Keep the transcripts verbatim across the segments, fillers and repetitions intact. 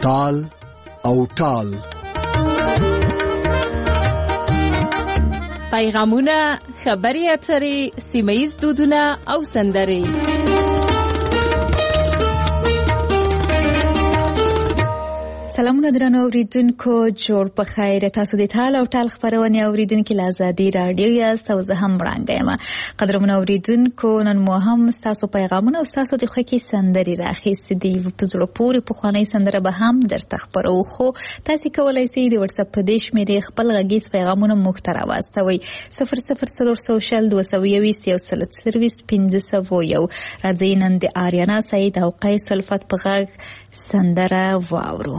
تال او ټال. پیغامونه، خبري اترې، سیمه‌ییز دودونه او سندرې. سلامونه درنو اوریدونکو، جوړ په خیر. تاسو د تال او ټال خبرونه اوریدونکو له آزادي رادیو یاست او زه هم وړاندې یم. قدرمن اوریدونکو، نن مو هم تاسو پیغامونه او تاسو د خوښي سندرې راخیستې دي. په زړه پورې پخوانۍ سندره به هم درته خبرو، خو تاسو کولای شئ د واتس اپ په دې شمیرې خپل غږیز پیغامونه موږ ته راواستوئ. صفر صفر څلور سوه شل دوه سوه یوویشت یو سل سرویس پنځه سوه یو. راځئ نن د آریانا سعید او قیس الفت په غږ سندره واورو.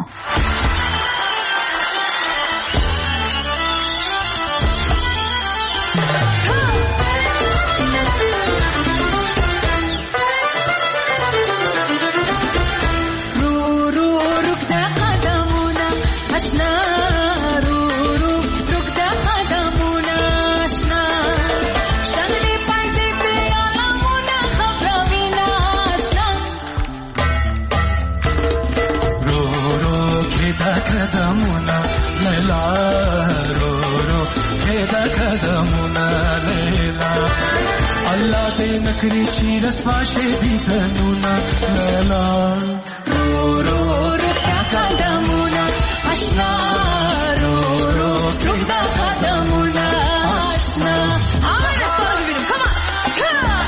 نکری چی رسوا شدی تنونا لیلا رو رو رو تا قدمونا آشنا رو رو رو تا قدمونا آشنا. آمین رسوا رو ببینیم. کما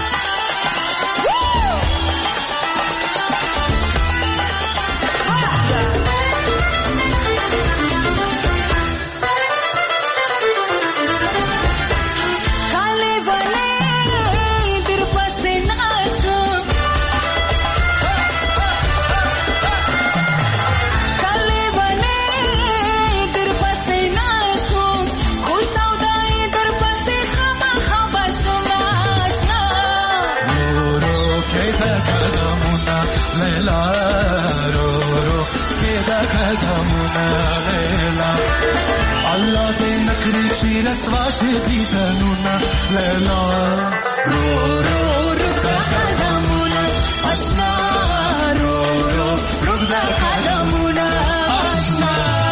Allah de nakri chi raswa shidi tanuna lela ro ro ro ta qadamuna ashna ro ro ro ta qadamuna ashna.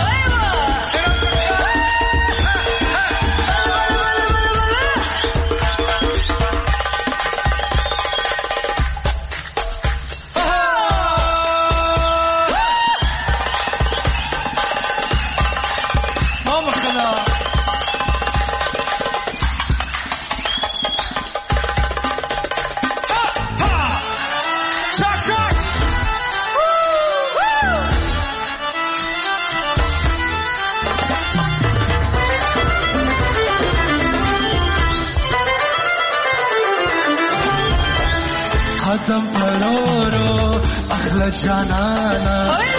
قدم پرورو اخلا جانانا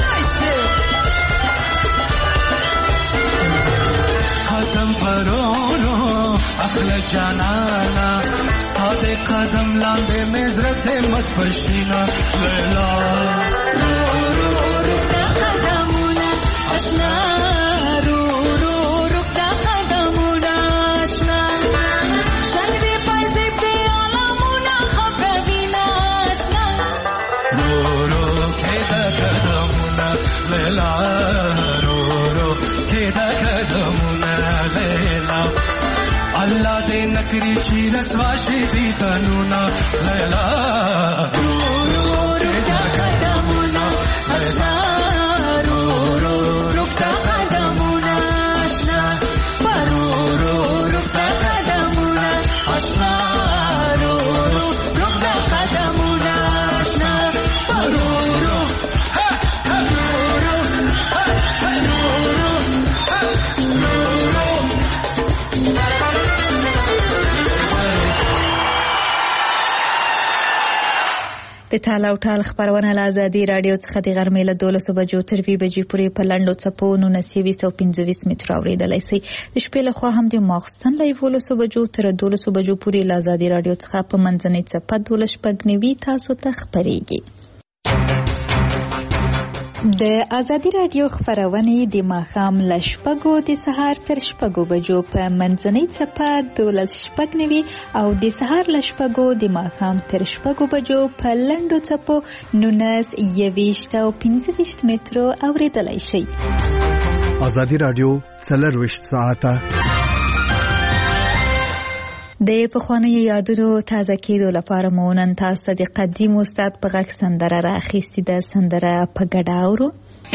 قدم پرورو اخلا جانانا ساده قدم لاندے مزرت مت پشینا لیلا رو رو رو تا قدمونا آشنا رو رو رو تا قدمونا آشنا. شنبی پایزی پیالامونا خبربینا آشنا رو رو که دا قدمونا لیلا رو رو که دا قدمونا لیلا. Allah de nakri chi raswa shidi tanuna lela ro ro ro ta qadamuna ashna ro ro ro ta qadamuna ashna ro ro ro ta qadamuna ashna ro ro ro ta qadamuna ashna ro ro ha ha ro ro ha ha ro ro ro ro. د تال او ټال خبرونه له آزادي رادیو څخه د غرمې له دولسو بجو تر دوه بجې پورې په لنډو څپو نولس سوه پنځه ویشت متره اورېدلی شئ. د شپې له خوا هم د ماخوستن له یولسو بجو تر دولسو بجو پورې له آزادي رادیو څخه په منځنۍ څپه دولس شپږ نوي تاسو ته خپرېږي. د ازادي رادیو خبرونه د ماښام له شپږو د سهار تر شپږو بجو په منځنۍ څپه دولس شپږ نوي او د سهار له شپږو د ماښام تر شپږو بجو په لنډو څپو نولس یویشت او پنځه ویشت مترو اورېدلای شئ. ازادي رادیو څلرویشت ساعته د پخوانیو یادونو تازه کېدو لپاره مو نن تاسو د قدیم استاد په غږ سندره راخیستې ده. سندره په ګډه اورو.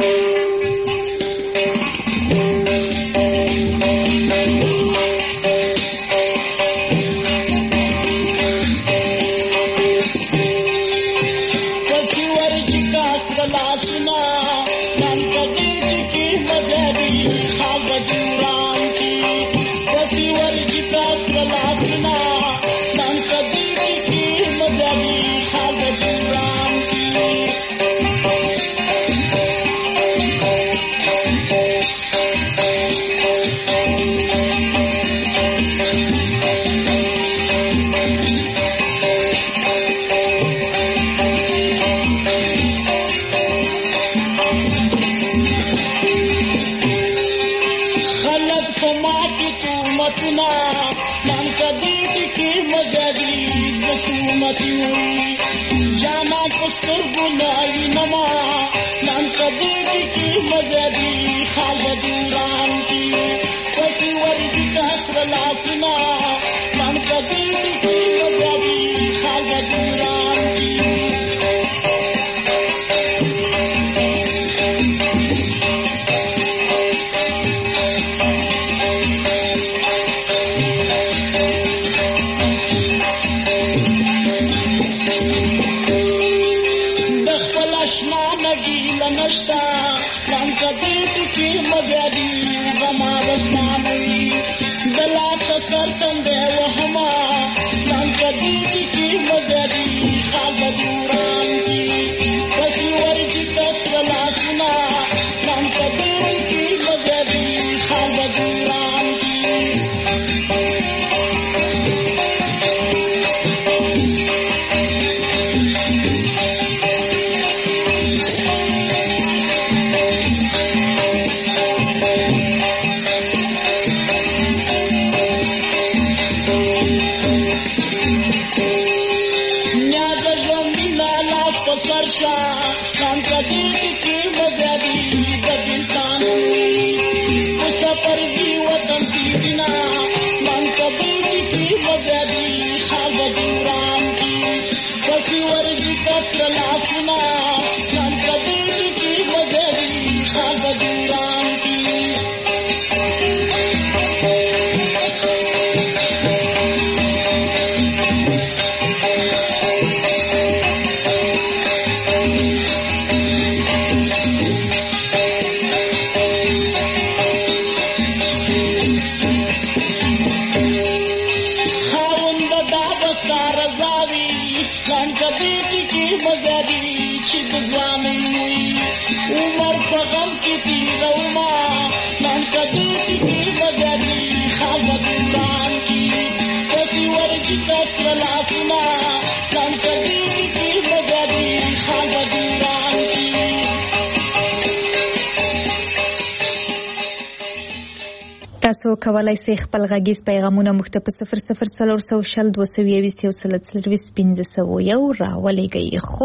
تاسو کولای شئ خپل غږیز پیغامونه موږ ته په صفر صفر څلور سوه شل دوه سوه یوویشت یو سل څلرویشت پنځه سوه یو راولېږئ. خو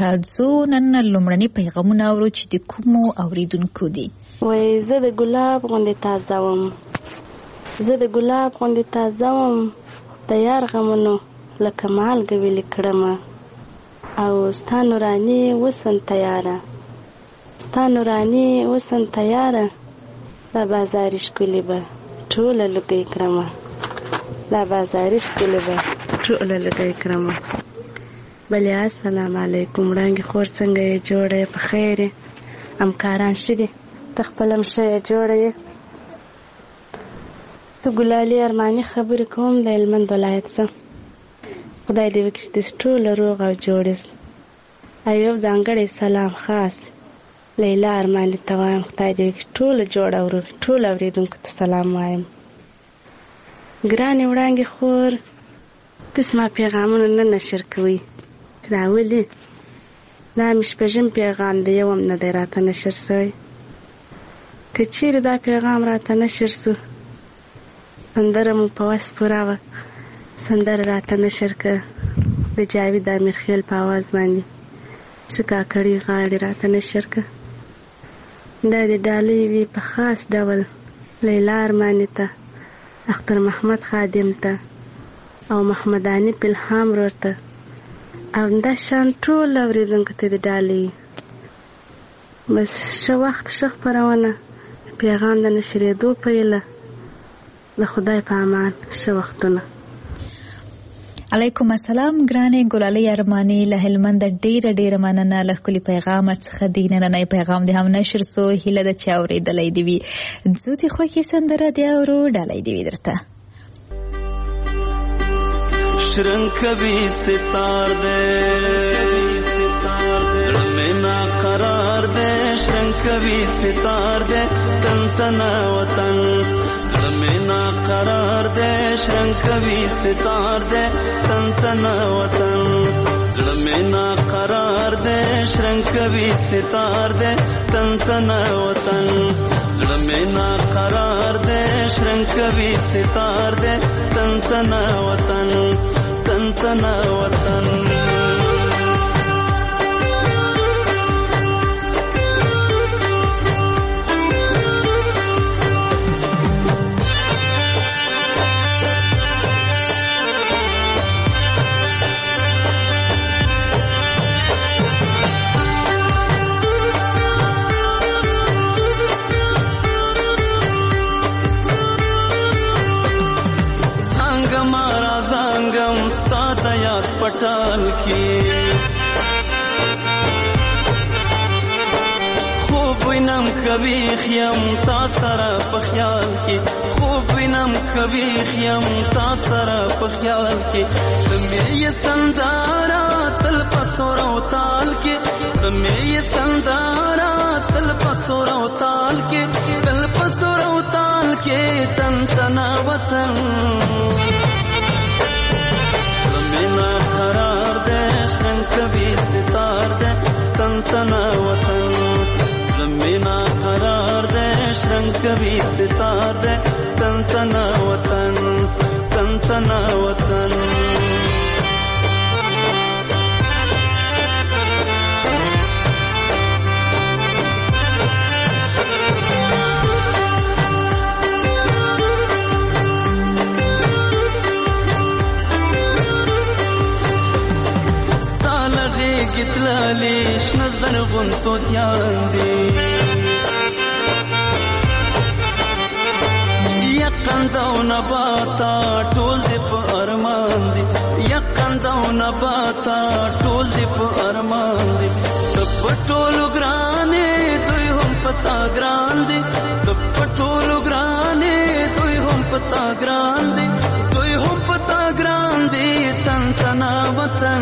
راځو نن لومړني پیغامونه اورو چې د کومو اوریدونکو دي. وای زه د ګلاب غوندې تازه وم، زه د ګلاب غوندې تازه وم، د یار غمونو لکه مالګه ویلې کړمه، او ستا نوراني وسن تیاره، ستا نوراني وسن تیاره، دا بازاري ښکلې به ټوله لږی کړمه، دا بازاري ښکلې به ټوله لږی کړمه. بلې السلام علیکم وړانګې خور، څنګه یې جوړه یې؟ په خیر یې؟ همکاران ښه دي؟ ته خپله هم ښه یې جوړه یې؟ ته ګلالي ارماني خبرې کوم د هلمند ولایت څه. خدای دې وکړي چې داسې ټوله روغ او جوړ یاست. او یو ځانګړی سلام خاص لیلا ارماني ته وایم، خدای دې وکړي ټوله جوړ او روغ، ټولو اورېدونکو ته سلام وایم. ګرانې وړانګې خور، قسمه پیغامونه نه نشر کوئ. دا ولې؟ دا مې شپږم پیغام دی، یو هم نه دی راته نشر سوی. که چیرې دا پیغام راته نشر سو، سندره مو په وس پوره وه، سندره راته نشر که د جاوید امیرخیل په آواز باندې چې کاکړي غاړې راته نشر که. دا د ډالۍ وي په خاص ډول لیلا ارماني ته، اختر محمد خادم ته او محمد انیف الهام ورور ته او دا شان ټول اورېدونکو ته د ډالۍ. بس ښه وخت ښه خپرونه، پیغام د نشرېدو پیله. د خدای په امان، ښه وختونه. علیکم السلام ګرانې ګلالۍ ارماني له هلمند، ډیره ډیره مننه له ښکلي پیغام څخه. دی نننی پیغام دې هم نشر سو، هیله ده چې اورېدلی دې وي. زه دې خوښې سندره دې اورو، ډالۍ دې وي درته. شرنگ کبھی ستار دے زړه مې نا قرار دے، شرنگ کبھی ستار دے تن تنا وطن. زړه مې نا قرار دے، شرنگ کبھی ستار دے تن تنا وطن. زړه مې نا قرار دے، شرنگ کبھی ستار دے تن تنا وطن. زړه مې نا قرار دے، شرنگ کبھی ستار دے تن تنا وطن، تن تنا وطن. پټال کې خوب وینم کبھی خیم تا سره په خیال کې، خوب وینم کبھی خیم تا سره په خیال کې. د مې سندارا تل پسور او تال کې، د مې سندارا تل پسور او تال کې، تل پسور او تال کې تن تنا وطن. مینا قرار دے، شرنگ کبھی ستار دے تن تنا وطن. مینا قرار دے، شرنگ کبھی ستار دے تن تنا وطن، تن تنا وطن. گتلالی شنزر غنتو دیان دی، یقند او نباتا ټول دی په ارمان دی، یقند او نباتا ټول دی په ارمان دی. تب ټولو ګرانې دوی هم پتا ګران دی، تب ټولو ګرانې دوی هم پتا ګران دی، دوی هم پتا ګران دی تن تنا وطن.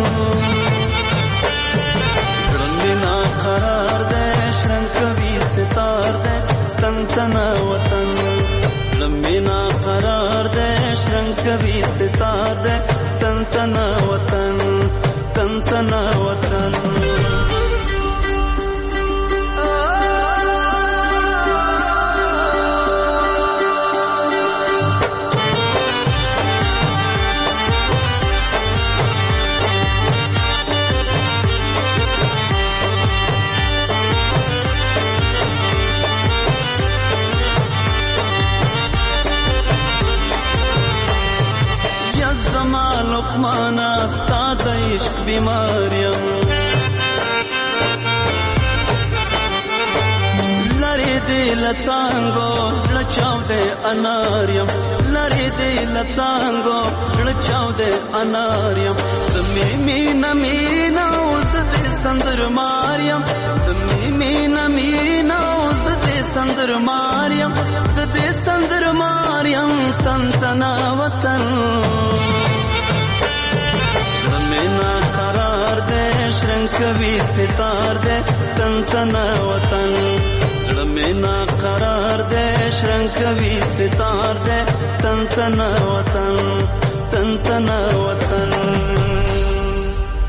مینا قرار دے، شرنگ کبھی ستار دے تن تنا وطن. مینا قرار دے، شرنگ کبھی ستار دے تن تنا وطن، تن تنا وطن. لقمانا ستا د عشق بیماریم، لری دی لڅانګو زړه چاودې اناریم، لری دی لڅانګو زړه چاودې اناریم. د مې مینا مینا اوس دې سندر ماریم، د مې مینا مینا اوس دې سندر ماریم، د دې سندر ماریم تن تنا وطن. مینا قرار دے، شرنگ کبھی ستار دے تن تنا وطن. زړه مینا قرار دے، شرنگ کبھی ستار دے تن تنا وطن، تن تنا وطن.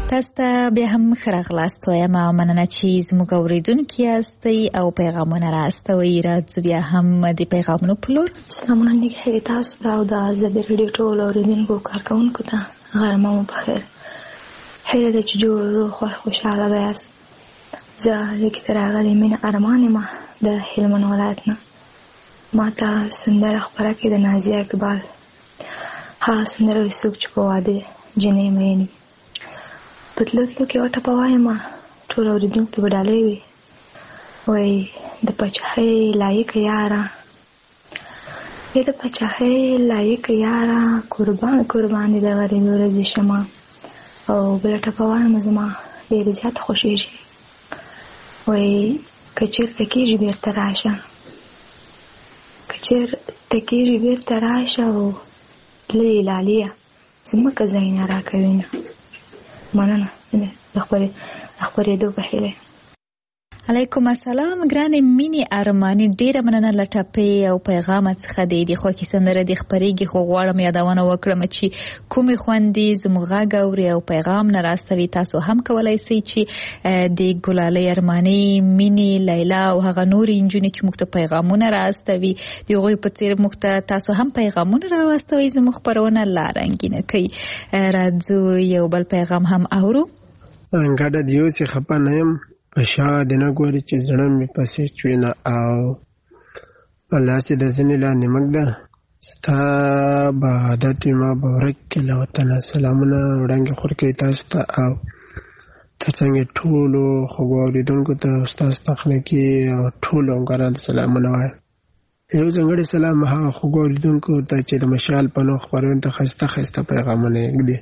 تاسو ته بیا هم ښه راغلاست وایم او مننه چې زموږ اورېدونکي یاستئ او پیغامونه راستوئ. راځو بیا هم د پیغامونو په لور. سلامونه نیکې تاسو ته او د ازادي راډیو ټولو اورېدونکو کارکوونکو ته غرمه مو بخیر. هیله ده چې جوړ خوښ خوشحاله به یاست. زه لیکې ته راغلې مینه ارمان یم د هلمند ولایت نه. ما ته سندره خپره کړې د نازیه اقبال. هغه سندره وایي څوک چې په واده جنۍ مین وي. په تلو تلو کې وټه وایم ټول اورېدونکي به ډالۍ وي. وایي د پاچاهۍ لایقه یاره ای د پاچاهۍ لایقه یاره قربان قربان دي د غریبۍ ورځې شمه. او بله ټپه وایم زما ډېرې زیاته خوښېږي. وایي که چېرته کېږي بېرته راشه که چېرته کېږي بېرته راشه او تللې لاليه ځمکه ځای نه راکوي نه. مننه د خپرېدو په هیله. علیکم السلام ګرانې مینې ارماني، ډیره مننه له ټپې او پیغام څخه د دې خوښې سندره د خپرېږي. خو غواړم یادونه وکړم چې کومې خوندې زموږ غږ اوري او پیغام نه راستوي. تاسو هم کولی سئ چې د ګلالۍ ارماني، مینې، لیلا او هغه نورې نجونې چې موږ ته پیغامونه راستوي د هغوی په څېر موږ ته تاسو هم پیغامونه راواستوئ. زموږ خپرونه لا رنګینه کوي. راځو یو بل پیغام هم اورو. ګډه د یو څه خفه نه یم په شا د نه ګوري چې زړه مې پسې چوینه او الله چې د ځینې لاندې مږ ده ستا به عادت وي ما به ورک کړي له وطنه. سلامونه وړاندې خور کوي تاسو ته او تر څنګ ټولو خوږو اورېدونکو ته ستاسو تخنیکي او ټولو همکارانو ته سلامونه وایم. یو ځانګړی سلام هغه خوږو اورېدونکو ته چې د مشال په نوم خپرونې ته ښایسته ښایسته پیغامونه یې ږدي.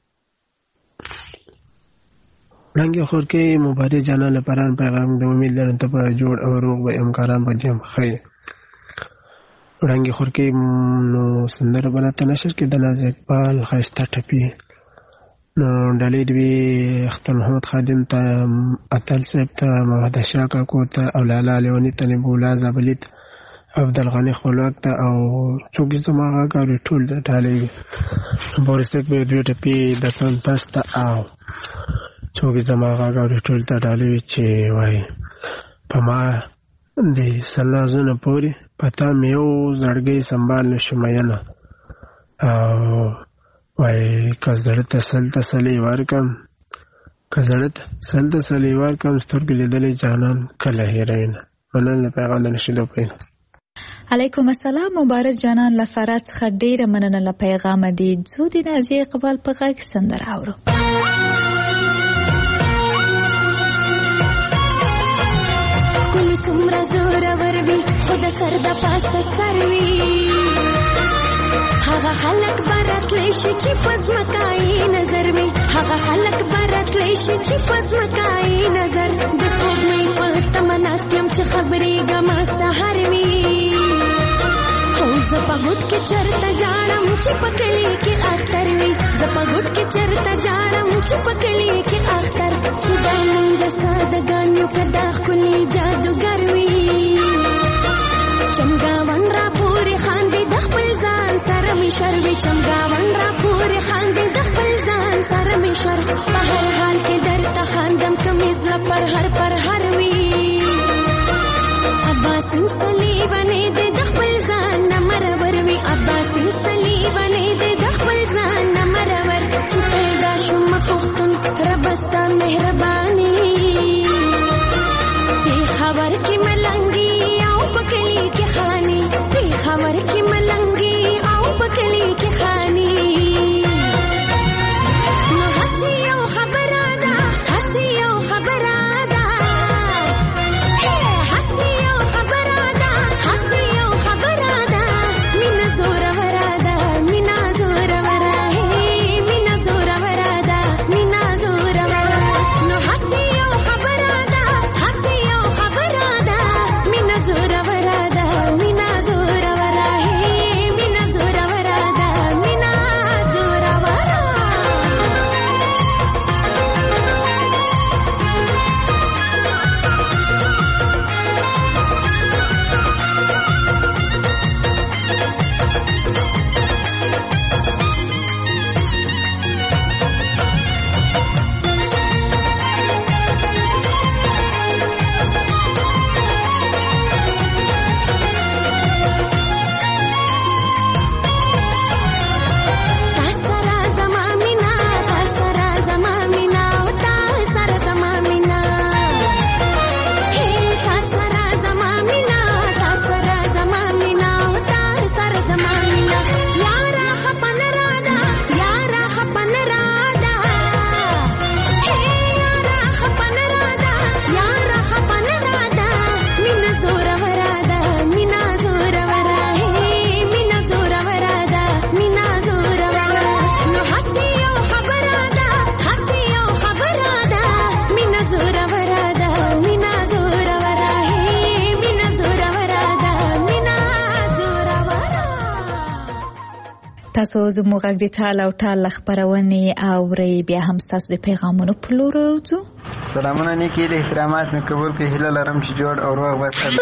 وړاندې خور کوي مبارک جانان لپاره پیغام د امید لرم ته به جوړ او روغ به امکاران به دې هم ښه. وړاندې خور کوي نو سندره به راته نشر کړي د نازیه اقبال ښایسته ټپي. نو ډالۍ دوي اختر محمد خادم ته، اتل صاحب ته، محمد اشرف کاکو ته او لالا لیوني ته، نبولا زابلي ته، عبدالغني خپلواک ته او څوک زما غږ اوري ټول ډالۍ وي. بورسک به دوی ټپي د تن تاسو ته او څوک زما غږ اوري ټول ته ډالۍ وي چې وایي په ما د سلازونه پورې پتا مې یو زړګی سنبال نشو مینه او وایي که زړه ته سل تسلي ورکم که زړه ته سل تسلي ورکم سترګې لیدلې جانان کله هېروینه. مننه د پیغام د نشیدو پوهینه. علیکم السلام. مبارک جانان له فرات څخه ډیره مننه له پیغامه دی. ځو د نازیه اقبال په غږ سندره اورو. ښکلي څومره زورور وي خو د سر د پاسه سر وي. هغه خلک به راتلی شي چې په ځمکایي نظر وي. هغه خلک به راتلی شي چې په ځمکایي نظر. د سپوږمۍ په تمه ناست یم چې خبرېږم سهار وي. هو زه په هوټ کې چرته جاړم چې په کلي کې اختر وي. زه په هوټ کې چرته جاړم چې په کلي کې اختر. چې دا نوم د سادهګانو که دا ښکلي جادوګر وي. چمګاون را پورې خاندي د خپل ځان سره مې شر وي. چمګاون را پورې خاندي د خپل ځان سره مې شر. په هر حال کې درته خاندم که مې زړه پر هر پر هر وي. عباسین صلیبانې دې د خپل ځان نه مرور وي. عباسین صلیبانې دې د خپل ځان نه مرور. چې پیدا شوم پښتون رب ستا مهرباني. پېښور کې ملنګي او په کلي کې خاني. پېښور کې ملنګي او په کلي کې خاني. نو هسې یو خبره تاسو زموږ غږ د ټال او ټال خبرونه اوري بیا هم تاسو د پیغامونو په لور ورځو. سلامونه نیکی له احترامات مې قبول کړئ. هیله لرم چې جوړ او روغ وسه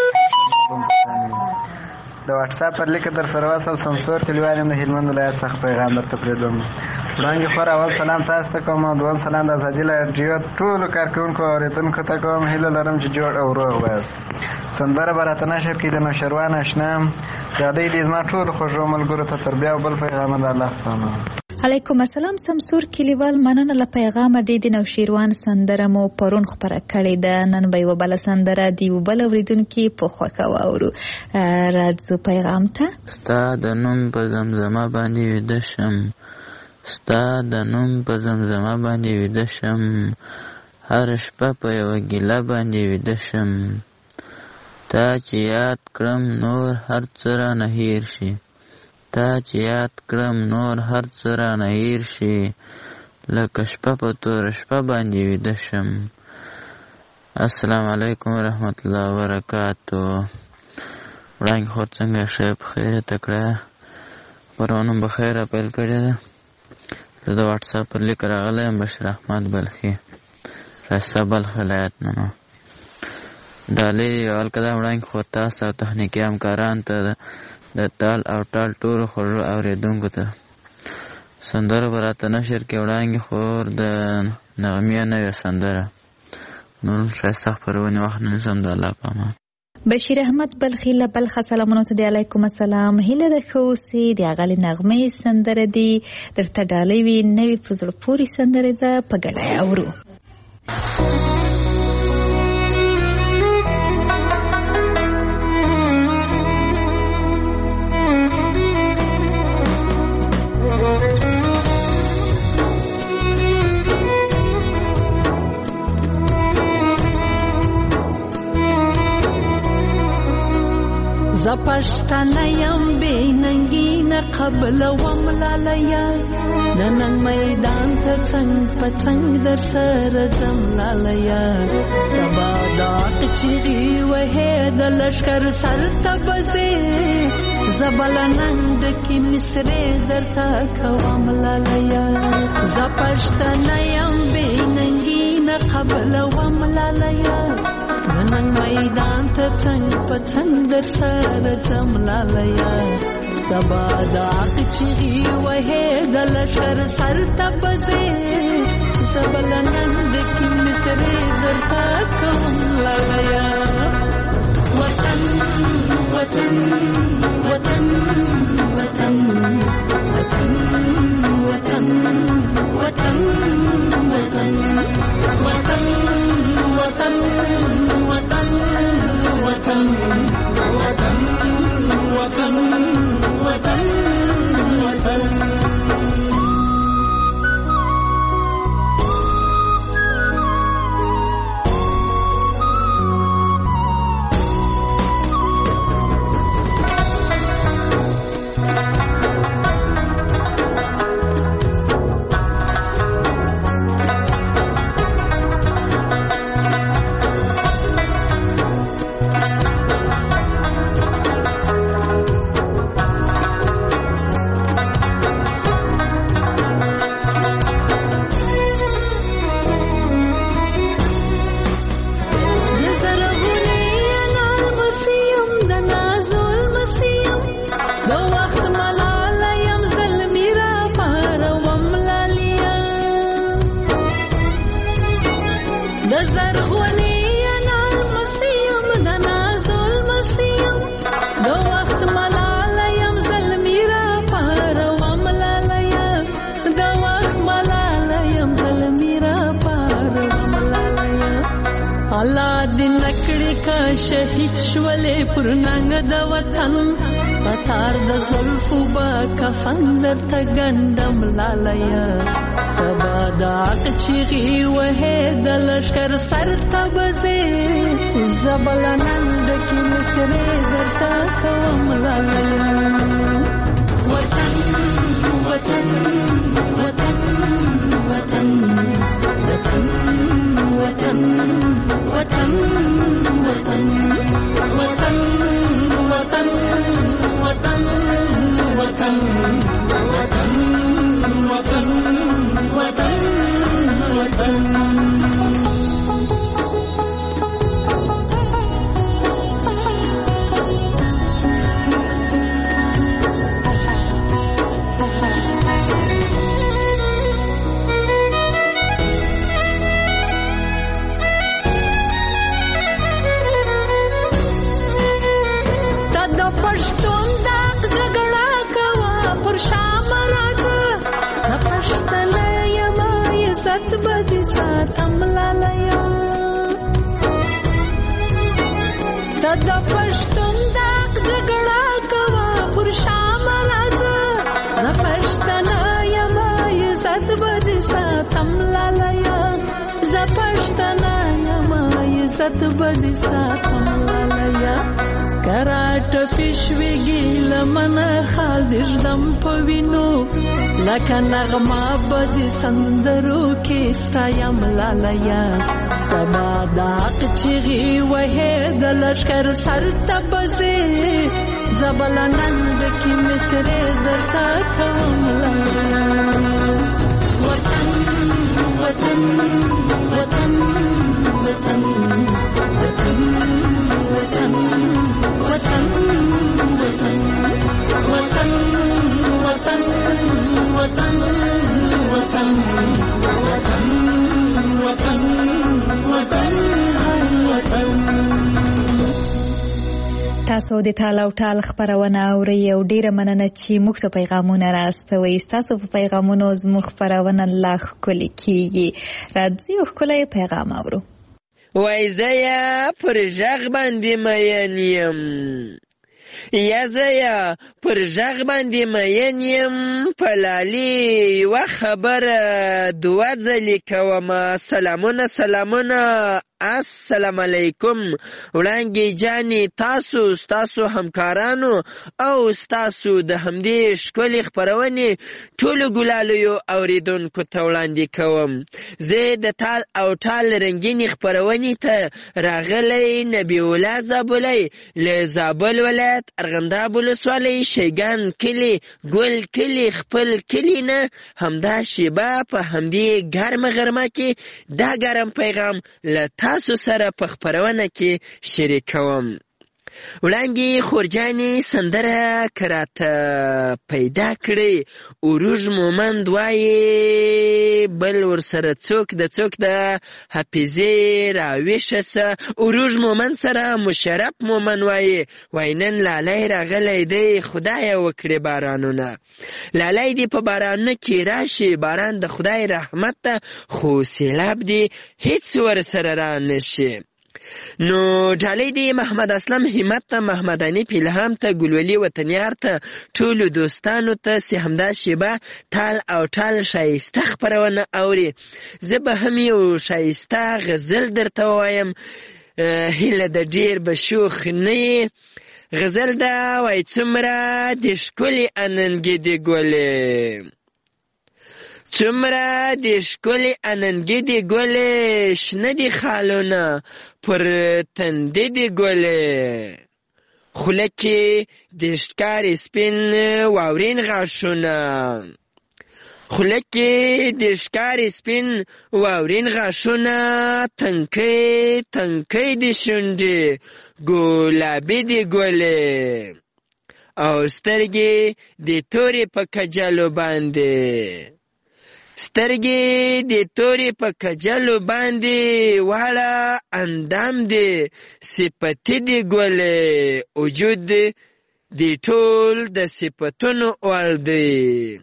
د واتس اپ پر لیک در سره وصل سمسور کلیوالم د هلمند ولایت څخه پیغام درته پرېږدم. وړاندې خور اول سلام تاسو ته کوم او دویم سلام د ازادي رادیو ټولو کارکونکو او اوریدونکو ته کوم. هیله لرم چې جوړ او روغ وسه. سندره براته نشر کې د نوشروان آشنا د دې د زما ټولو خوږو ملګرو ته تربیه او بل پیغام د الله په علیکم السلام. سمسور کلیوال مننه له پیغام د د نوشیروان سندره مو پرون خبره کړې ده. نن به یو بل سندره دی وبل اوریدونکو په خوکه واورو. راځو پیغام ته. ستا د نوم په زمزمه باندې ویده شم، ستا د نوم په زمزمه باندې ویده شم، هر شپه په یوه ګیله باندې ویده شم، تا چې یاد کړم نور هر څه رانه هیر شي، تا چې یاد کړم نور هر څه رانه هیر شي، لکه شپه په توره شپه باندې ویده شم. السلام علیکم ورحمت الله وبرکاتو. وړاندې خور څنګه ښه په خیره تکړه خپرونه په خیره پیل کړې ده. زه د واتس اپ پر لیک راغلی یم بشیر احمد بلخي راسته بلخ ولایت نه نو ډالۍ اول که دا وړاندې خور تاسو او تخنیکي همکارانو ته د تال او ټال ټولو خوږو اورېدونکو ته سندره به راته نشر کړې. وړاندې خور د نغمې نوې سندره نور ښایسته خپرونې وخت نه نیسم. د الله په امان. بشیر احمد بلخي له بلخه سلامونه ته دی. علیکم السلام. هیله ده ښه اوسې. د هغه نغمې سندره دي درته ډالۍ وي. نوې په زړه پورې سندره ده، په ګډه اورو. زپشتنه یم بی ننگی نه قبل وم لالیا، ننن میدان ته څنګ په څنګ در سره ځم لالیا، تبا داغ چیغي وهې د لشکر سر ته بځې، زبله ننګ کې مصرې درته کوم لالیا. زپشتنه یم بی ننگی نه قبل وم لالیا، نن میدان ته څنګ په څنګ در سره ځم لالیا، تبا داغ چیغي وهې د لشکر سر ته بځې، زبله ننګ کې مصرې درته کوم لالیا. وطن وطن وطن وطن وطن وطن وطن وطن وطن وطن وطن وطن وطن وطن وطن وطن شهید شولې پر ننګ د وطن، پتار د زلفو با کفن درته ګنډم لالیا، تبا داغ چیغي وهې د لشکر سر ته بځې، زبله ننګ کې مصرې درته کوم لالیا. وطن وطن وطن وطن وطن وطن وطن وطن وطن وطن وطن وطن وطن وطن وطن وطن د پښتون داغ جګړه کوا پر شام راځه ز پښتنه یم عزت بد ساتم لالیه ز پښتنه یم عزت بد ساتم لالیه کراټ پښویږي لمن خال دم پوینو لکه نغمه بد سندرو کې ستایم لالیه تبا داق چیغی وحی دلشکر سر تبزی زبلنند کی مصر درتا کم وطن وطن وطن وطن وطن وطن وطن وطن وطن وطن وطن وطن وطن وطن تاسو د تاله او ټال خبرونه اورئ او ډیره مننه چې موږ ته پیغامونه راستوئ. تاسو په پیغامونو زموږ خبرونه لا ښکلې کیږي. راځئ او ښکلی پیغام اورو. وای زه یې پر غږ باندې مین یم یا زه یې پر غږ باندې مین یم په لالي یوه خبره دوه ځلې کومه سلامونه سلامونه السلام علیکم. وړانګې جانې تاسو ستاسو همکارانو او ستاسو د همدې ښکلې خپرونې ټولو ګلالیو اورېدونکو ته وړاندې کوم. زه د تال او ټال رنګینې خپرونې ته راغلی نبي الله زابلی له زابل ولایت ارغنداب ولسوالۍ شیګان کلي ګل کلي خپل کلي نه همدا شیبه په همدې ګرمه غرمه کې دا ګرم پیغام له تاسو سره په خپرونه کې شریکوم. وړانګې خورجانې سندره که راته پیدا کړې اروژ مومند وایي بل ورسره څوک د څوک د حافظې راویښه سه. اروژ مومند سره مشرف مومن وایي وای نن لالی راغلی دی خدایه وکړې بارانونه. لالی دې په بارانونه کې راشي باران د خدای رحمت ته خو سیلاب دې هیڅ ورسره را نشي. نو ډالۍ دی محمد اسلم همت ته محمد انیف الهام ته ګلولي وطنیار ته ټولو دوستانو ته چې همدا شیبه ټال او ټال ښایسته خپرونه اوري. زه به هم یو ښایسته غزل درته ووایم هیله د ډېر به شوخ نه یې. غزل ده وای څومره د ښکلې اننګې د ګلې څومره د ښکلې اننګې د ګلې شنه دي خالونه پر تندې د ګلې خوله کې د ښکارې سپین واورین غاښونه خوله کې د ښکارې سپین واورین غاښونه تنکۍ تنکۍ د شونډې ګلابي د ګلې او سترګې د تورې په کجلو باندې سترګې د تورې په کجلو باندې واړه اندام دی صفتي د ګلې وجود د ټول د صفتونو وړ دی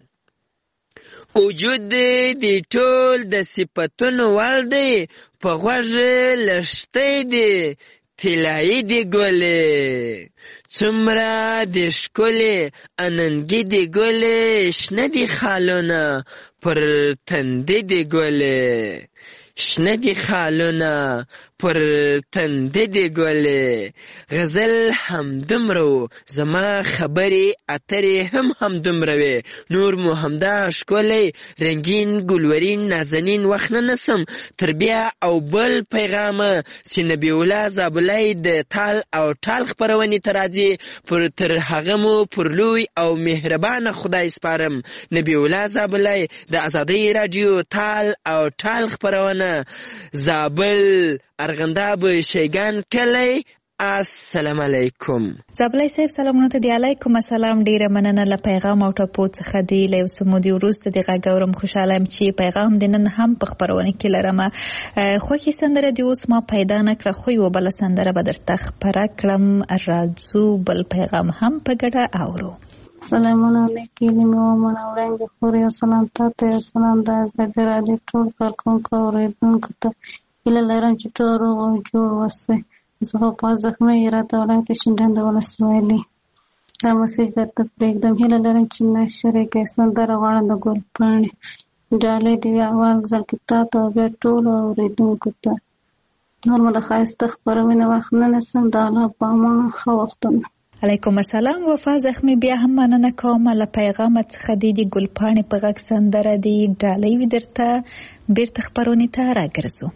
وجود د ټول د صفتونو وړ دی په غوږ لښتی دی طلایي د ګلې څومره د ښکلې اننګې د ګلې شنه دي خالونه پر تندې د ګلې شنه دي خالونه پر تنده دي ګلې غزل هم دومره زما خبرې اترې هم هم دومره وې نور مو همدا ښکلی رنګین ګلورین نازنین وخت نه نسم تر بیا او بل پیغامه چې نبي الله زابلی د تال او ټال خپرونې ته راځي پر تر هغه مو پر لوی او مهربانه خدای سپارم نبي الله زابلی د ازادۍ راډیو تال او ټال خپرونه زابل ارغنداب شیګان کلی السلام علیکم. زابلی صاحب سلامونه ته دی. علیکم السلام. ډیره مننه له پیغام او ټاپو څخه دی. له یو څه مودې وروسته د غږ اورم. خوشحاله یم چې پیغام د نن هم په خپرونه کې لرم. خوښې سندره دې اوس ما پیدا نه کړه خو یوه بله سندره به درته خپره کړم. راځو بل پیغام هم په ګډه اورو. سلامونه علیکم میومن اورنګ خوري او سلام تاسو سلام د ازادي راډیو ټول کارکونکو اوریدونکو ته هیله لرم چې ټول روغ او جوړ اوسئ. زه په زخمه اراده ولایت شینډنډ ولسوالۍ دا مسیج درته پرېږدم. هیله لرم چې نشر یې کړئ. سندره غواړم د ګل پاڼې ډالۍ د وي اول ځل کې تا ته او بیا ټولو اورېدونکو ته. نور مو د ښایسته خپرونې وخت نه نیسم. د الله په امان ښه وختونه. علیکم السلام. وفا زخمی بیا هم مننه کوم له پیغام څخه دی. د ګل پاڼې په غږ سندره دی ډالۍ وي درته. بیرته خپرونې ته راګرځو.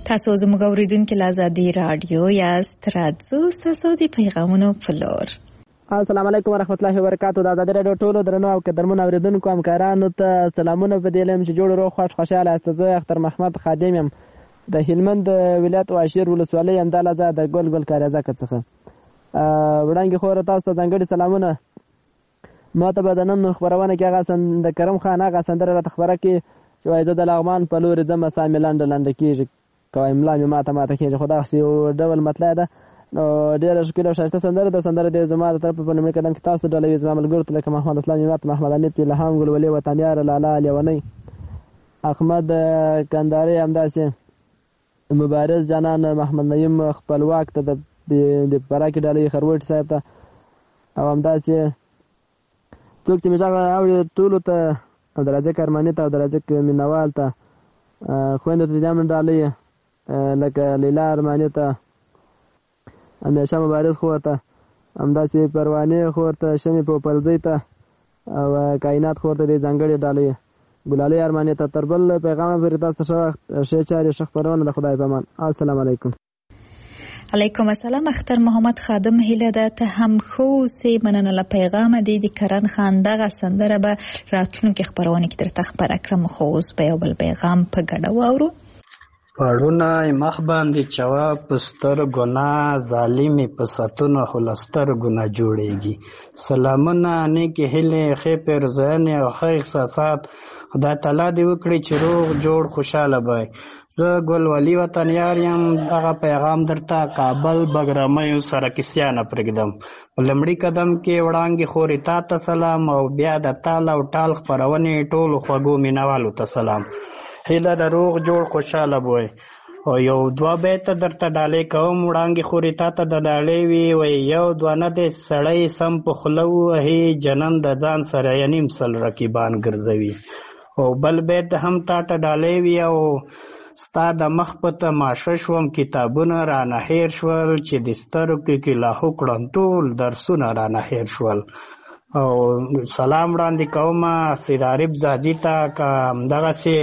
تاسو زموږ اوریدونکو له آزادي رادیو یاست. راځو تاسو د پیغامونو په لور. السلام علیکم ورحمت الله وبرکاتو. د آزادي رادیو ټولو درنو او قدرمنو اوریدونکو همکارانو ته سلامونه. په دې لم چې جوړ روغ خوش خوشاله است. زه اختر محمد خادم یم د هلمند ولایت واشیر ولسوالۍ اندالزه د ګل ګل کاریزه څخه. وړاندې خو تاسو ته ځانګړي سلامونه. ما ته به د نن خبرونه کې هغه سند کرم خان هغه سندره راته خبره کې چې وایي زه د لغمان په لورې ځم سامې لنډه لنډه کېږي کوای ملا مې ماته ماته کېږي. خو دغسې یو ډول مطلع ده. نو ډېره ښکلې او ښایسته سندره ده. سندره د زما د طرفه په لومړي قدم کې تاسو ډالوي زما ملګرو ته لکه محمد اسلام امت، محمد حنیف، الهام ګلولي، وطنیار، لالا لیونی، احمد کنداري، همداسې مبارز جانان، محمد نعیم خپلواک ته د پراکې ډالۍ خروټ صاحب ته او همداسې څوک چې مې غږ اوري ټولو ته عبدالرزاق ارماني ته، عبدالرزاق مینوال ته، خویندو ته جامن ډالۍ لکه لیلا ارماني ته، همیشه مبارز خور ته، همداسې پروانې خور ته، شمې پوپلزۍ ته او کائنات خور ته د ځانګړې ډالۍ ګلالۍ ارماني ته. تر بل پیغامه پورې تاسو ته ښه وخت، ښې چارې، ښه خپرونه. د خدای په امان. السلام علیکم. علیکم السلام. اختر محمد خادم هیله ده ته هم خو اوسې. مننه له پیغامه دی. د کرن خان دغه سندره به راتلونکي خپرونه کې درته خپره کړم. خو اوس به یو بل پیغام په ګډه واورو. پړونه مخ باندې چوا پستر ګنا ظالمي په ستونو خلستر ګنا جوړيږي. سلامونه نیکی هله خې پر ځان او خې احساسات خدای تعالی دې وکړي چې روغ جوړ خوشاله وي. زه ګل ولی وطنیار یم. هغه پیغام درته کابل بګرامي سره کیسیانه پرګدم. لمړی قدم کې وړاندې خوري تا ته سلام او بیا د تال او ټال خبرونه ټول خوګو مینوالو ته سلام. هله د روغ جوړ خوشاله وي. او یو دوا بیت درته ډالې کوم وړاندې خوري تا ته د ډالې وي وي یو دوه نه دې سړی سم په خوله وهي جنم د ځان سره یې نیم سل رقیبان ګرځوي. او بل بیت هم تا ته ډالې وي او ستا د مخ په تماشه شوم کتابونه رانه هیر شول چې د سترګو کې لاهو کړم ټول درسونه رانه هیر شول. او سلام وړاندې کوم سید عارف زاجي ته که همدغسې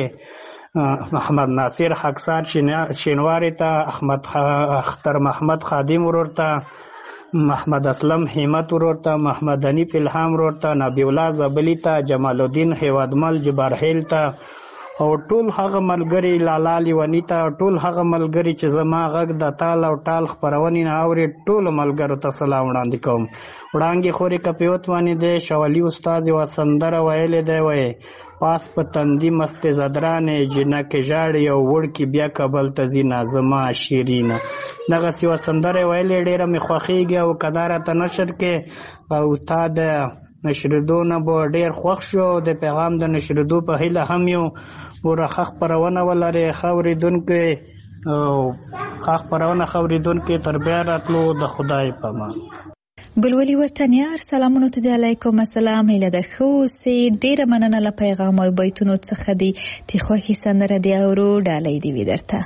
محمد ناصر خاکسار شینواري ته، احمد اختر محمد خادم ورور ته، محمد اسلم همت ورور ته، محمد حنیف الهام ورور ته، نبی الله زبلی ته، جمال الدین هیوادمل جبارهیل ته او ټول هغه ملګري لالا لیونی ته، ټول هغه ملګري چې زما غږ د تال او ټال خپرونې نه اوري ټولو ملګرو ته سلام وړاندې کوم. وړاندې خورې کپیوت باندې دی شولي استاد یوه سندره ویلې دی وایي پاس په تندي مستې زدرانې جنکې ژاړې او وړکې بیا کابل ته ځینه زما شیرینه. دغسې یوه سندره یې ویلې ډېره مې خوښېږي او که دا راته نشر کې او تا د نشریدو نه به ډېر خوښ شو. د پیغام د نشریدو په هیله هم یو ګوره ښه خپرونه ولرې ښه اورېدونکی او ښه خپرونه ښه اورېدونکی تر بیا راتلو د خدای په امان. ګلولي وطنیار سلامونو ته دی. علیکم السلام. هیله ده ښه اوسې. ډېره مننه له پیغام او بیتونو څخه دی. د خوښې سندره دی اورو ډالۍ دې وي درته.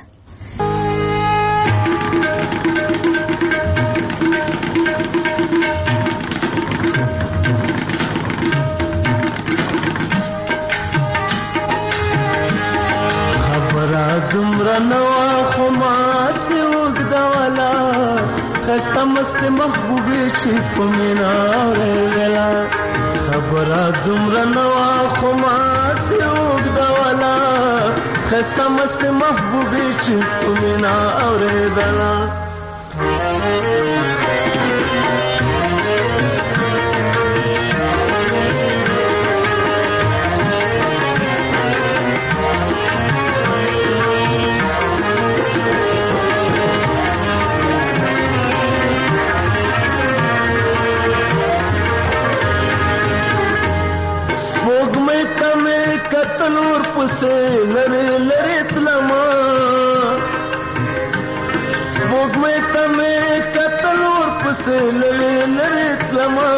دومره نوا خو ماسې اوږدوله ښایسته مستې محبوبې چې په مینا اورېدله. خبره دومره نوا خو ماسې اوږدوله ښایسته مستې محبوبې چې په مینا اورېدله. کتل ورپسې لرې لرې تلما سپوږمۍ ته مې کتل ورپسې لرې لرې تلما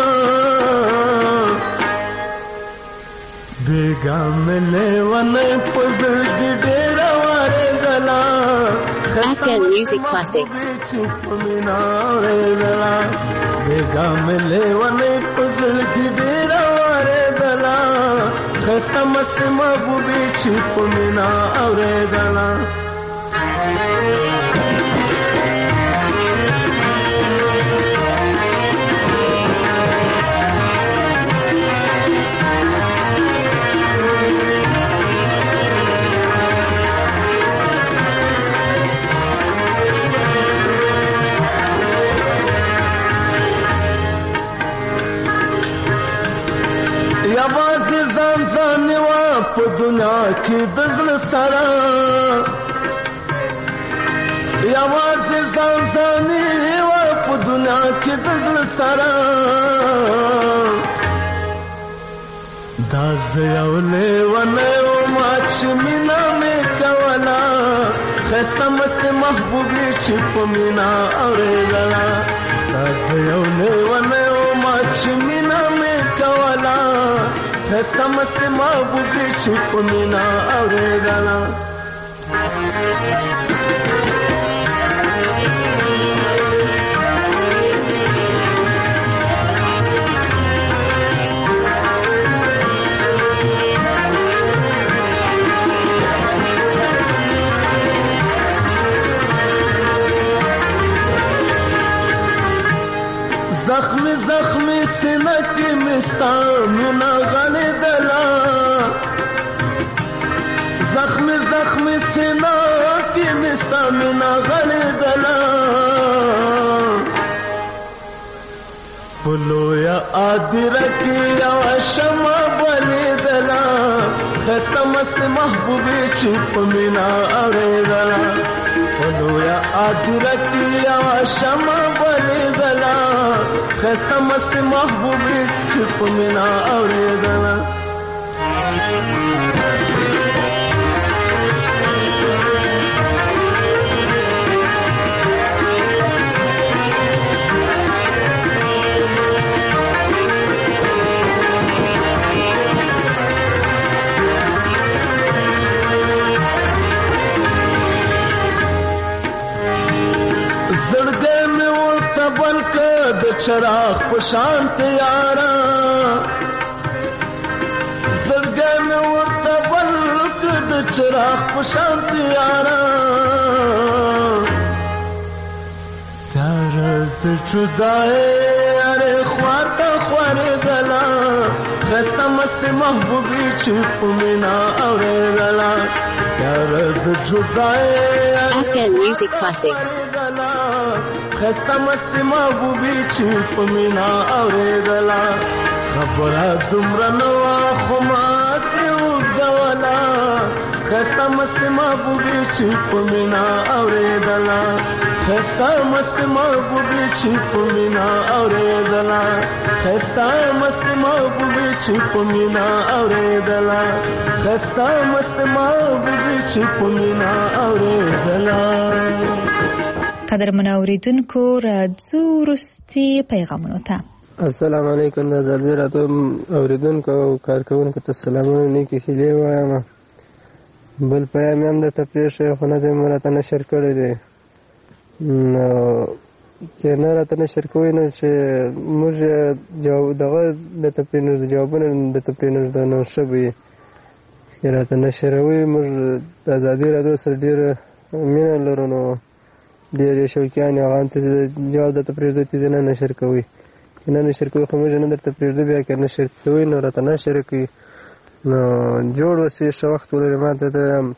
بېګا مې لیونۍ په زړګي ډېره وارېدله. Afghan Music Classics. بېګا مې لیونۍ په زړګي ډېره وارېدله. ښایسته مستې محبوبې چې په مینا اورېدله. په دنیا کې د زړه سره یوازې ځان ځاني وه په دنیا کې د زړه سره دا زه یو لیونی ومه چې مینه مې کوله ښایسته مستې محبوبې چې په مینه اورېدله دا زه یو لیونی ومه چې مینه مې کوله ښایسته مستې محبوبې چې په مینه اورېدله زخمی زخمی سینه کې مې ستا مینه غړېدله زخمی زخمی سینه کې مې ستا مینه غړېدله په لویه هدیره کې یوه شمع بلېدله ښایسته مستې محبوبې چې په مینه اورېدله په لویه هدیره کې یوه شمع بلېدله ښایسته مستې محبوبې چې په مینه اورېدله زړګی مې ورته بل که د چراغ په شان تیاره زړګی مې ورته بل که د چراغ په شان تیاره تیاره د جدایۍ هرې خواته خورېدله ښایسته مستې محبوبې چې په مینه اورېدله تیاره د جدایۍ Afghan Music Classics. ښایسته مستې محبوبې چې په مینه اورېدله خبره دومره نه وه خو ماسې اوږدوله ښایسته مستې محبوبې چې په مینه اورېدله ښایسته مستې محبوبې چې په مینه اورېدله ښایسته مستې محبوبې چې په مینه اورېدله ښایسته مستې محبوبې چې په مینه اورېدله قدرمنو اوریدونکو راځو وروستي پیغامونو ته. السلام علیکم د ازادي راډیو اوریدونکو او کارکوونکو ته سلامونه نیکې هیلې وایم. بل پیغام هم درته پرېښی خو نه دی مو راته نشر کړی دی، نو چې نه راته نشر کوئ نو چې موږ جواب دغه درته پرېنږدو جوابونه درته پرېنږدو نو ښه به وي چې راته نشروئ. موږ د ازادي راډیو سره ډېره مینه لرو نو ډېرې شوقیان یو هغه هم ته جواب درته پرېږدو چې نه نشر کوئ، چې نه نشر کوئ خو موږ نه درته پرېږدو، بیا که نشر کوئ نو راته نشر کړئ. نو جوړ اوسئ، ښه وخت ولرئ. ما ته د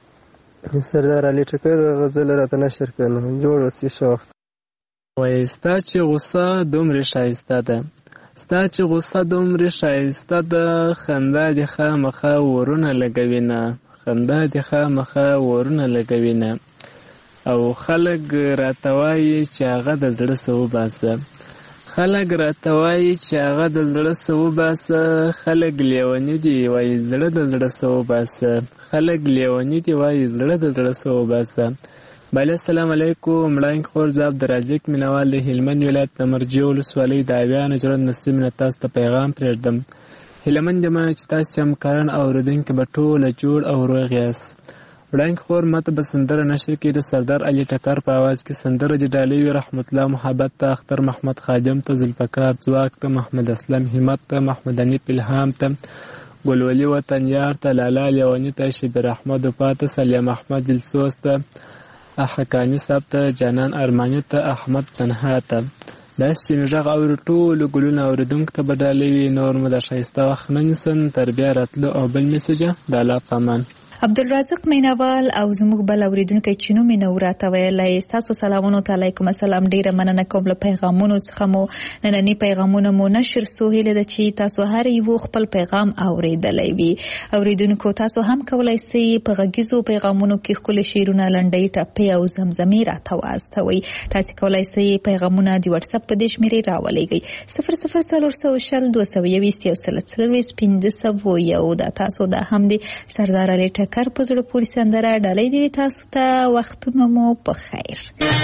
سردار علي ټکر غزل راته نشر کړه، نو جوړ اوسئ، ښه وخت. وایي ستا چې غوسه دومرې ښایسته ده، ستا چې غوسه دومرې ښایسته ده، خندا دې خامخا ورونه لګوینه، خندا دې خامخا ورونه لګوینه. او خلک راته وایي چې هغه د زړه څه وباسه، خلک راته وایي چې هغه د زړه څه وباسه، خلک لیوني دي وایي زړه د زړه څه وباسه، خلک لیوني دي وایي زړه د زړه څه وباسه. بله السلام علیکم، مړانګ خور زه عبدالرزاق مینوال د هلمند ولایت د مرجې ولسوالۍ د اویانو زړه نصیب نه تاسو ته پیغام پرېږدم. هیله مند یم چې تاسې هم کارن اورېدونکي به ټوله جوړ او روغ یاست. وړاندې خور ماته به سندره نشر کړي د سردار علي ټکر په اواز کې. سندره د ډالۍ وي رحمت الله محبت ته، اختر محمد خادم ته، ذوالفقار ځواک ته، محمد اسلم همت ته، محمد انیف الهام ته، ګلولي وطنیار ته، لالا لیوني ته، شبیر احمد وفا ته، سلیم احمد دلسوز ته، حقاني صاحب ته، جانان ارماني ته، احمد تنها ته، داسې چې نو غږ اورو ټولو ګلونه اورېدونکو ته به ډالۍ وي. نور مو د ښایسته وخت نه نیسم تر بیا راتلو او بل میسجه د الله په امان. عبدالرازق مینوال او زموږ بل اوریدونکی چې نوم یې نه راته ویلی، ستاسو سلامونه ته علیکم السلام. ډیره مننه کوم له پیغامونو څخه مو نننی پیغامونه مو نشر سو. هیله ده چې تاسو هر یو خپل پیغام اوریدلی وي. اوریدونکو تاسو هم کولی سئ په غږیزو پیغامونو کې ښکلي شعرونه، لنډۍ، ټپې او زمزمې راته واستوئ. تاسو کولی سئ پیغامونه د واتساپ په دې شمېرې راولېږئ صفر صفر څلور سوه شل دوه سوه یویشت یو سل څلرویشت پنځه سوه یو. دا تاسو دا هم د سردار علي ټکر په زړه پورې سندره ډالۍ دی تاسو ته. وختونه مو په خیر.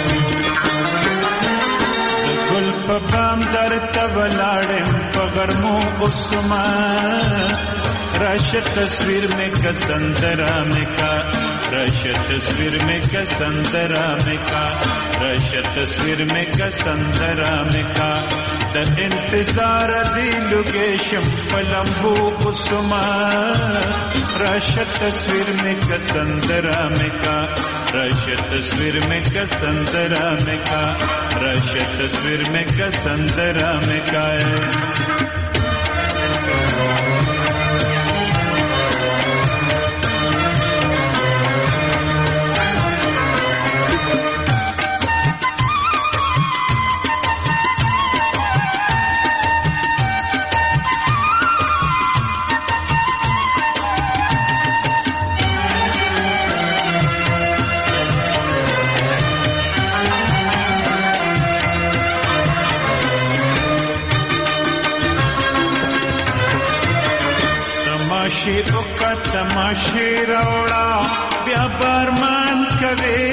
ګل په بام درته ولاړم په غرمو اوسما راشه تصویر میں کا سندرا میں کا راشه تصویر میں کا سندرا میں کا راشه تصویر میں کا سندرا میں کا د انتظار دی لوکیشن پلمبو اوسما راشه تصویر میں کا سندرا میں کا راشه تصویر میں کا سندرا میں کا راشه تصویر میں کا سندرا میں کا اوکا تماشی روڑا بیا بارمان کوي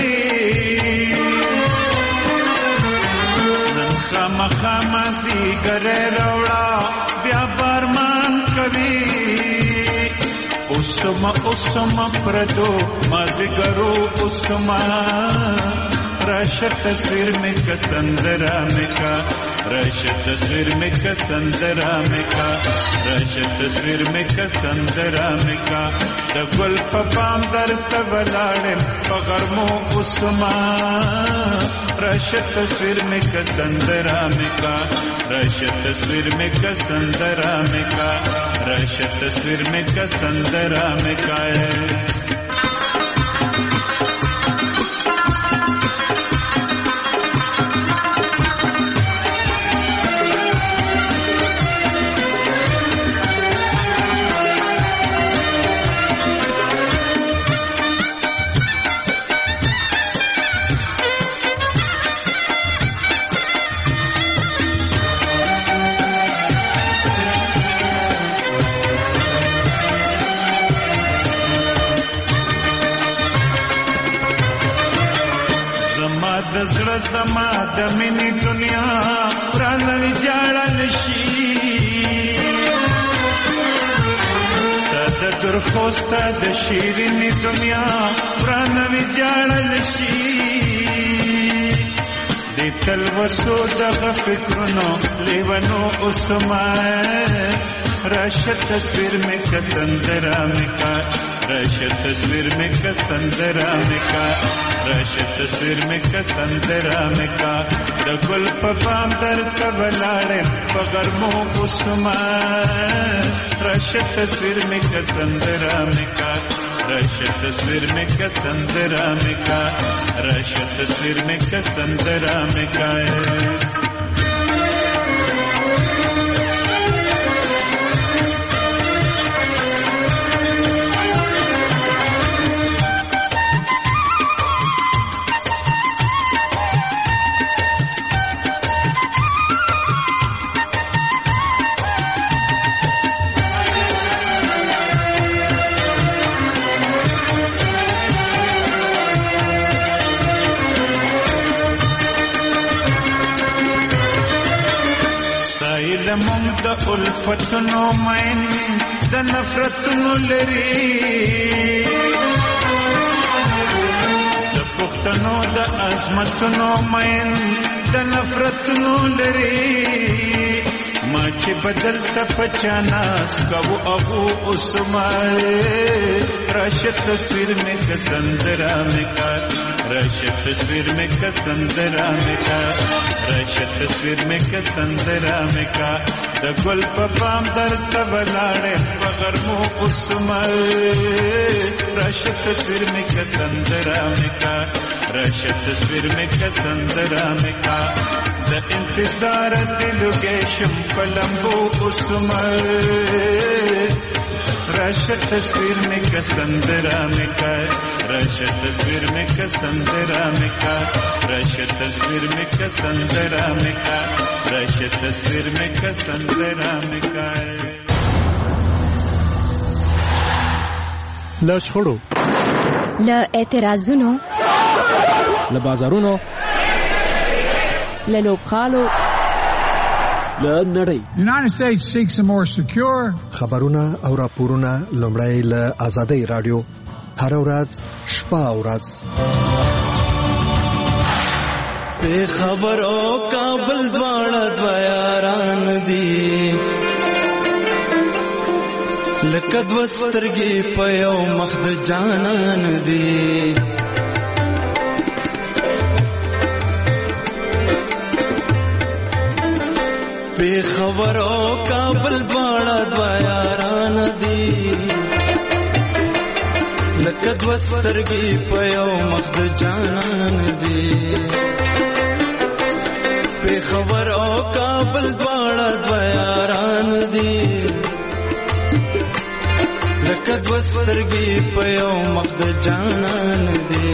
نن خامہ خامہ سی گرے روڑا بیا بارمان کوي اسما اسما پردو مازگرو اسما راشه تصویر میں کا سندرا میں کا راشه تصویر میں کا سندرا میں کا راشه تصویر میں کا سندرا میں کا د ګل په پام درته ولاړم په غرمو اسما راشه تصویر میں کا سندرا میں کا راشه تصویر میں کا سندرا میں کا راشه تصویر میں کا سندرا میں کا زړه زما د مینې دنیا رانه جاړل شي ستاسو درخو ستاسو د شیرینې دنیا رانه جاړل شي د تل وسو دغه فکرونو لیونو اوسما راشه تصویر میں کا سندرا میں کا راشه تصویر میں کا سندرا میں کا راشه تصویر میں کا سندرا میں کا د ګل په پام درته ولاړم په غرمو اوسما راشه تصویر میں کا سندرا میں کا راشه تصویر میں کا سندرا میں کا راشه تصویر میں کا سندرا میں کا مونږ د الفتونو مین د نفرتونو لري د پښتنو د عظمتونو مین د نفرتونو لري ما چې بدل ته پچانا سکو ابو اسما راشه تصویر میں کا سندرا میں کا राशि तस्वीर में कसंदरा में का राशि तस्वीर में कसंदरा में का द गुल पपाम दर तबलाड़े पगर मु उसमल राशि तस्वीर में कसंदरा में का राशि तस्वीर में कसंदरा में का द इंतजार दिल के शंपलंबो उसमल राशि तस्वीर में कसंदरा में का राशि तस्वीर में कसंदरा में का राशि तस्वीर में कसंदरा में का राशि तस्वीर में कसंदरा में का ل شخړو ل اعتراضونو ل بازارونو ل لوبخالو ل نړۍ. United States seeks a more secure خبرونه او راپورونه لومړی ل آزادۍ رادیو هر ورځ شپه او ورځ په خبرو کابل دواړه دویاران دي لکه دوه سترګې په یو مخ د جانان دي په خبرو کابل دواړه دویاران دي لکه دوه سترګې په یو مخ د جانان دي په خبرو کابل دواړه دویاران دي لکه دوه سترګې په یو مخ د جانان دي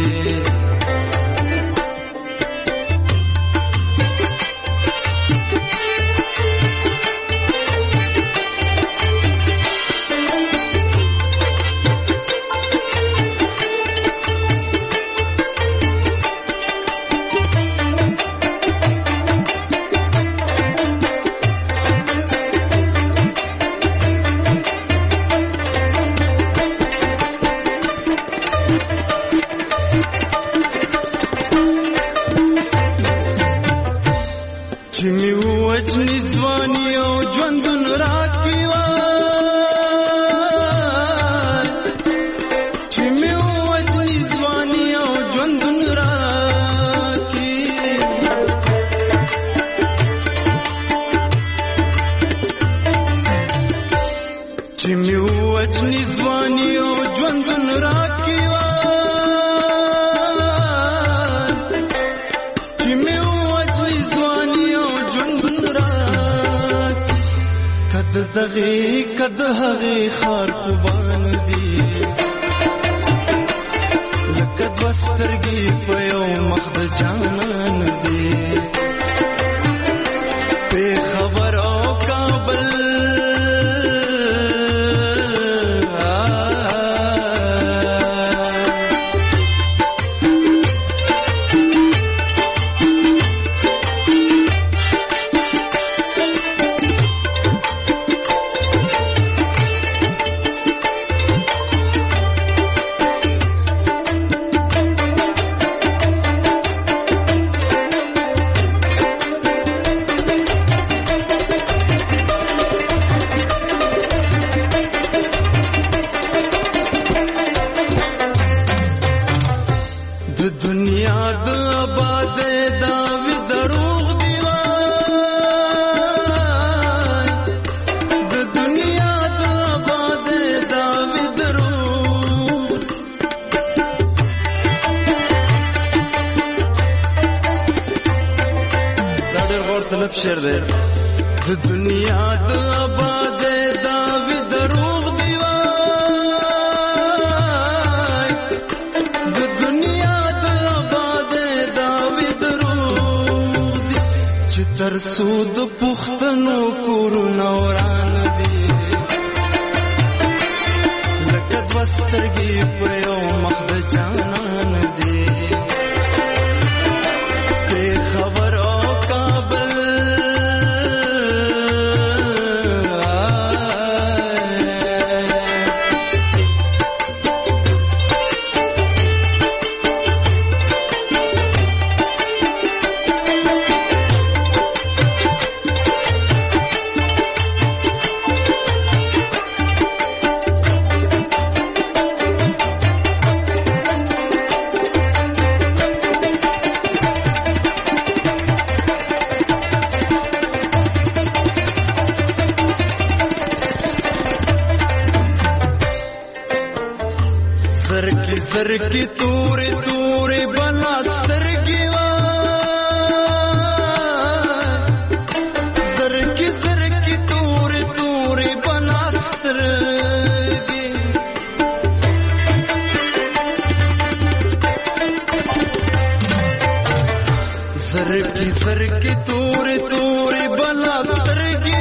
دغه کده هغه خار خوبان دي لکه دوه سترګې په یو مخ د جانان دي په خبر او کابل شعر دی د دنیا د آباد دا وی دروغ دی وای د دنیا د آباد دا وی دروغ دی چې تر سود پختنو کور نوران دی لکه دوه سترګې په یو مخ د جانان دی په خبر او کابل زر کی تورې تورې بلا سترګې وای زر کی زر کی تورې تورې بلا سترګې زر کی زر کی تورې تورې بلا سترګې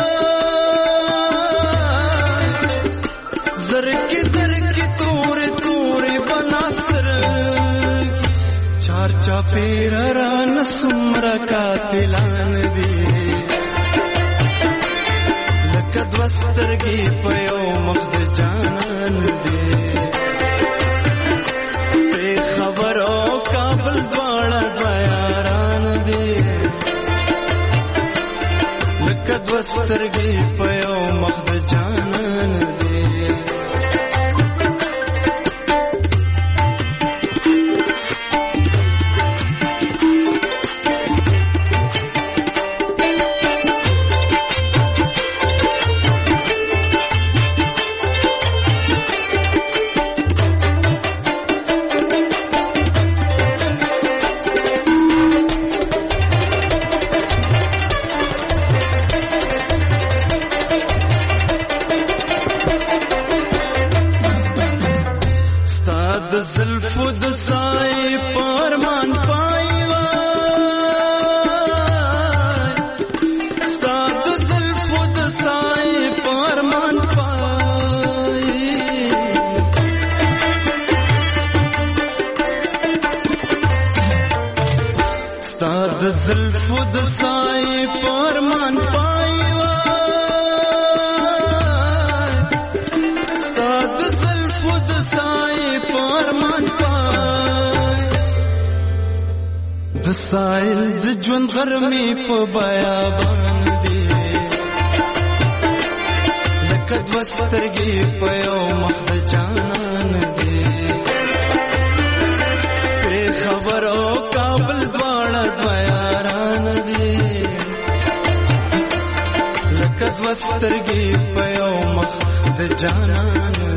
وای زر کی زر کی تورې تورې بلا سترګې چار چاپیر را نسمرا قاتلان دي لکه دوه سترګې په یو مخ د جانان دي په خبر او کابل دواړه دوه یاران دي لکه دوه سترګې په یو مخ د جانان دي د زلفو د سای پرمان پای وای ستا د زلفو د سای پرمان پای ستا د زلفو د سای پرمان پای وای ستا د زلفو د سای پرمان پای د سایل د ژوند غرمې په بیابان دي لکه دوه سترګې په یو مخ د جانان دي په خبر او کابل دواړه دوه یاران دي لکه دوه سترګې په یو مخ د جانان